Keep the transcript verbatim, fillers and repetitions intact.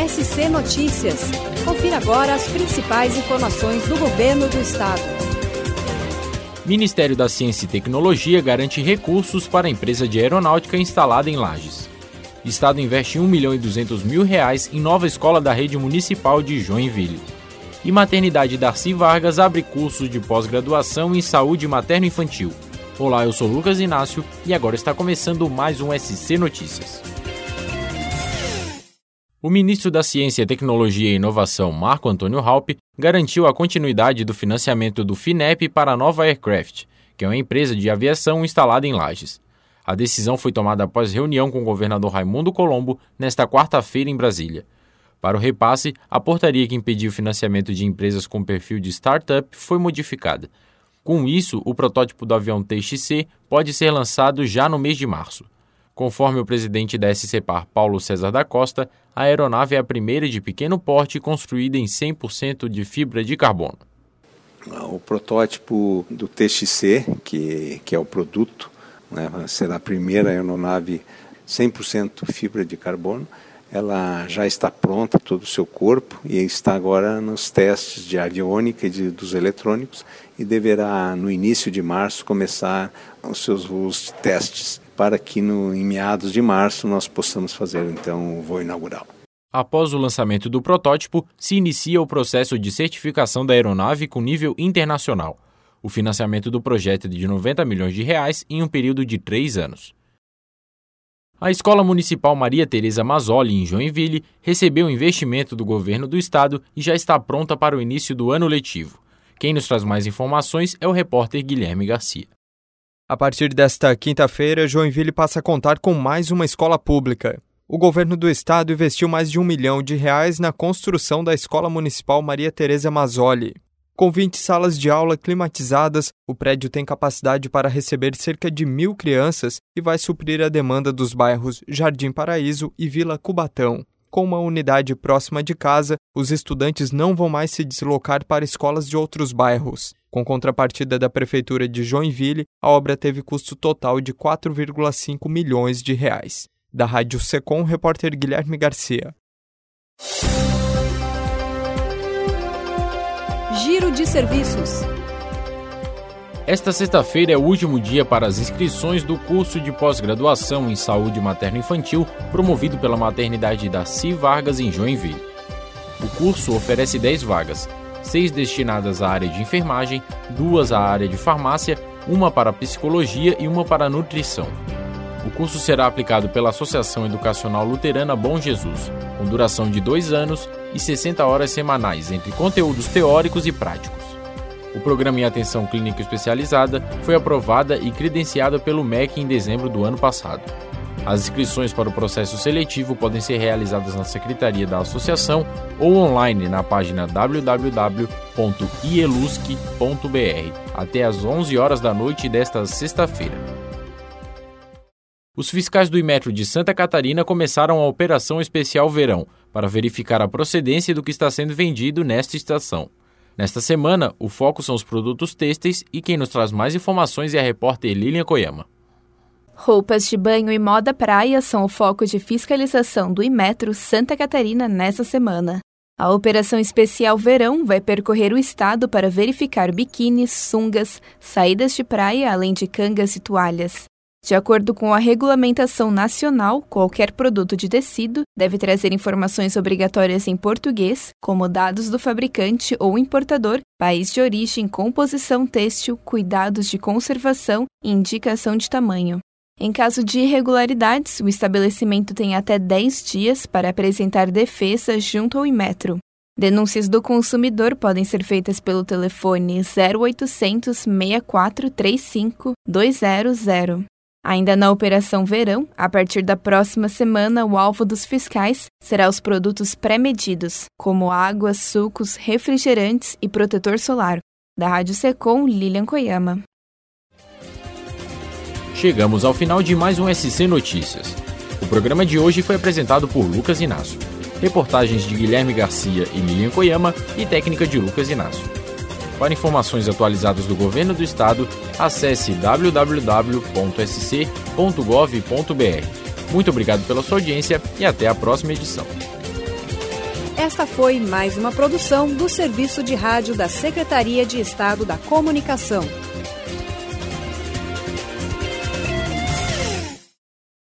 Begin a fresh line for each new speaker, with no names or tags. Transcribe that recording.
S C Notícias. Confira agora as principais informações do Governo do Estado.
Ministério da Ciência e Tecnologia garante recursos para a empresa de aeronáutica instalada em Lages. Estado investe um milhão e duzentos mil reais em nova escola da rede municipal de Joinville. E Maternidade Darcy Vargas abre cursos de pós-graduação em saúde materno-infantil. Olá, eu sou Lucas Inácio e agora está começando mais um S C Notícias. O ministro da Ciência, Tecnologia e Inovação, Marco Antônio Raupp, garantiu a continuidade do financiamento do FINEP para a Nova Aircraft, que é uma empresa de aviação instalada em Lages. A decisão foi tomada após reunião com o governador Raimundo Colombo nesta quarta-feira em Brasília. Para o repasse, a portaria que impediu o financiamento de empresas com perfil de startup foi modificada. Com isso, o protótipo do avião T X C pode ser lançado já no mês de março. Conforme o presidente da SCPar, Paulo César da Costa, a aeronave é a primeira de pequeno porte construída em cem por cento de fibra de carbono.
O protótipo do T X C, que, que é o produto, né, será a primeira aeronave cem por cento fibra de carbono. Ela já está pronta, todo o seu corpo, e está agora nos testes de aviônica e de, dos eletrônicos, e deverá, no início de março, começar os seus voos de testes, para que no, em meados de março nós possamos fazer então o voo inaugural.
Após o lançamento do protótipo, se inicia o processo de certificação da aeronave com nível internacional. O financiamento do projeto é de noventa milhões de reais em um período de três anos. A Escola Municipal Maria Tereza Mazzoli, em Joinville, recebeu investimento do governo do estado e já está pronta para o início do ano letivo. Quem nos traz mais informações é o repórter Guilherme Garcia.
A partir desta quinta-feira, Joinville passa a contar com mais uma escola pública. O governo do estado investiu mais de um milhão de reais na construção da Escola Municipal Maria Tereza Mazzoli. Com vinte salas de aula climatizadas, o prédio tem capacidade para receber cerca de mil crianças e vai suprir a demanda dos bairros Jardim Paraíso e Vila Cubatão. Com uma unidade próxima de casa, os estudantes não vão mais se deslocar para escolas de outros bairros. Com contrapartida da Prefeitura de Joinville, a obra teve custo total de quatro vírgula cinco milhões de reais. Da Rádio Secom, repórter Guilherme Garcia.
Giro de serviços.
Esta sexta-feira é o último dia para as inscrições do curso de pós-graduação em saúde materno-infantil promovido pela Maternidade Darcy Vargas em Joinville. O curso oferece dez vagas, seis destinadas à área de enfermagem, duas à área de farmácia, uma para psicologia e uma para nutrição. O curso será aplicado pela Associação Educacional Luterana Bom Jesus, com duração de dois anos e sessenta horas semanais entre conteúdos teóricos e práticos. O programa em atenção clínica especializada foi aprovada e credenciada pelo M E C em dezembro do ano passado. As inscrições para o processo seletivo podem ser realizadas na Secretaria da Associação ou online na página w w w ponto i e l u s c ponto b r até às onze horas da noite desta sexta-feira. Os fiscais do Imetro de Santa Catarina começaram a Operação Especial Verão para verificar a procedência do que está sendo vendido nesta estação. Nesta semana, o foco são os produtos têxteis e quem nos traz mais informações é a repórter Lilian Koyama.
Roupas de banho e moda praia são o foco de fiscalização do Imetro Santa Catarina nesta semana. A Operação Especial Verão vai percorrer o estado para verificar biquínis, sungas, saídas de praia, além de cangas e toalhas. De acordo com a regulamentação nacional, qualquer produto de tecido deve trazer informações obrigatórias em português, como dados do fabricante ou importador, país de origem, composição têxtil, cuidados de conservação e indicação de tamanho. Em caso de irregularidades, o estabelecimento tem até dez dias para apresentar defesa junto ao Imetro. Denúncias do consumidor podem ser feitas pelo telefone zero oitocentos, seis quatro três cinco, dois zero zero. Ainda na Operação Verão, a partir da próxima semana, o alvo dos fiscais será os produtos pré-medidos, como águas, sucos, refrigerantes e protetor solar. Da Rádio Secom, Lilian Koyama.
Chegamos ao final de mais um S C Notícias. O programa de hoje foi apresentado por Lucas Inácio. Reportagens de Guilherme Garcia e Lilian Koyama e técnica de Lucas Inácio. Para informações atualizadas do Governo do Estado, acesse w w w ponto s c ponto gov ponto b r. Muito obrigado pela sua audiência e até a próxima edição.
Esta foi mais uma produção do Serviço de Rádio da Secretaria de Estado da Comunicação.